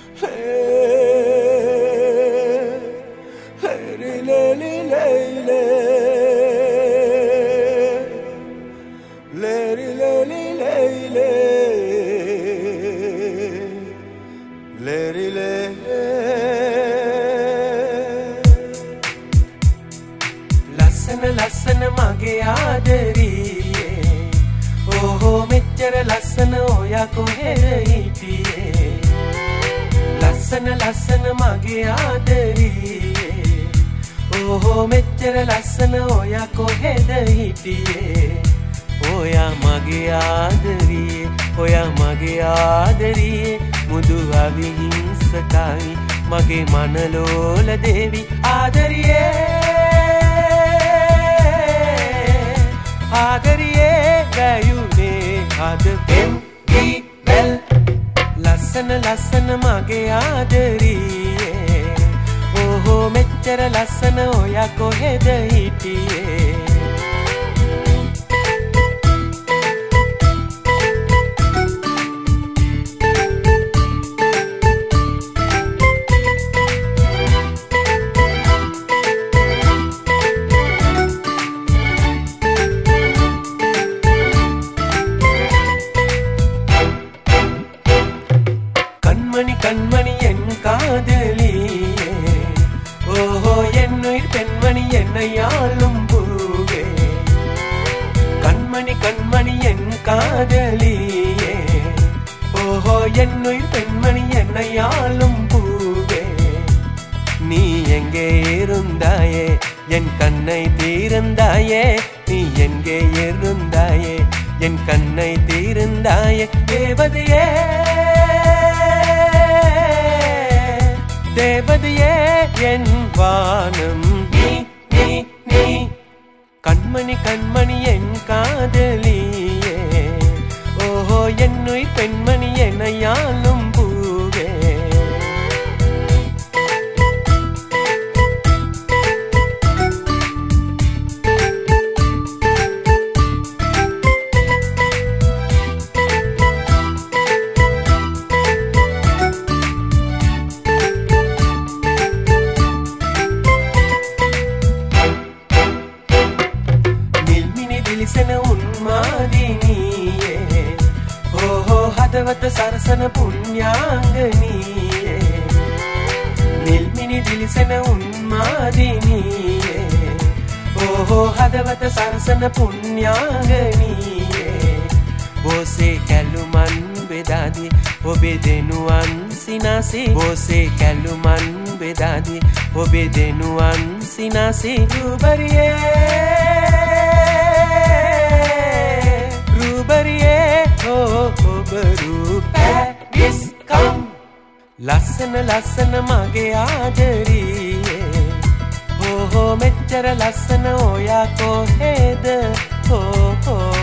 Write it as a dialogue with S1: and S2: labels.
S1: ලස්සන මගේ ආදරියේ ඕහෝ මෙච්චර ලස්සන ඔයා කොහෙද හිටියේ ලස්සන මගේ ආදරියේ ඕහෝ මෙච්චර ලස්සන ඔයා කොහෙද හිටියේ ඔයා මගේ ආදරියේ ඔයා මගේ ආදරියේ මුදු අවිහිංසකයි මගේ මනලෝල දේවි ආදරියේ ආදරියේ වැයුනේ අද පෙම්කිවැල් ලස්සන මගේ ආදරියේ ඕහෝ මෙච්චර ලස්සන ඔයා කොහෙද හිටියේ கண்மணி என் காதலியே ஓஹோ என்னுயிர் பெண்மணி என்னை ஆளும் பூவே கண்மணி என் காதலியே ஓஹோ என்னுயிர் பெண்மணி என்னை ஆளும் பூவே நீ எங்கே இருந்தாயே என் கண்ணை தீர்ந்தாயே நீ எங்கே இருந்தாயே என் கண்ணை தீர்ந்தாயே தேவதையே தேவதையே என் வானம் நீ கண்மணி என் காதலியே ஓஹோ என்னுயிர் பெண்மணி என்னையாளும் பூவே ලිසෙන උන්මාදිනියේ ඕහෝ හදවත සරසන පුණ්‍යාංගනියේ නිල්මිනි දිලිසෙන උන්මාදිනියේ ඕහෝ හදවත සරසන පුණ්‍යාංගනියේ බොසේ කැලුමන් බෙදාදී ඔබේ දෙනුවන් සිනාසී බොසේ කැලුමන් බෙදාදී ඔබේ දෙනුවන් සිනාසී රූබරියේ Paris come ලස්සන මගේ ආදරියේ ඕහෝ මෙච්චර ලස්සන ඔයා කොහෙද